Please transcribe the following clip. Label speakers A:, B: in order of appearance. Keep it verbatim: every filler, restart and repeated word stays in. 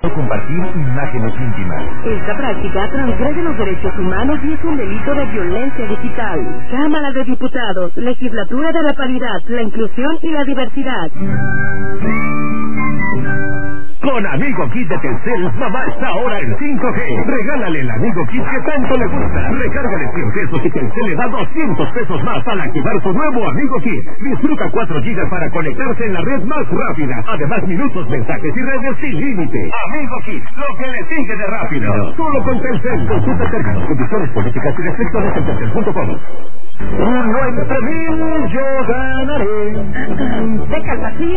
A: compartir imágenes íntimas.
B: Esta práctica transgrede los derechos humanos y es un delito de violencia digital. Cámara de Diputados, Legislatura de la Paridad, la Inclusión y la Diversidad.
A: Con Amigo Kit de Telcel, mamá está ahora en cinco G. Regálale el Amigo Kit que tanto le gusta. Recárgale cien pesos y Telcel le da doscientos pesos más al activar su nuevo Amigo Kit. Disfruta cuatro gigas para conectarse en la red más rápida. Además, minutos, mensajes y redes sin límite. Amigo Kit, lo que le sigue de rápido. Solo con Telcel. Consulta términos, condiciones políticas y restricciones en telcel punto com. Uno entre mil yo ganaré.
B: Deja el vacío.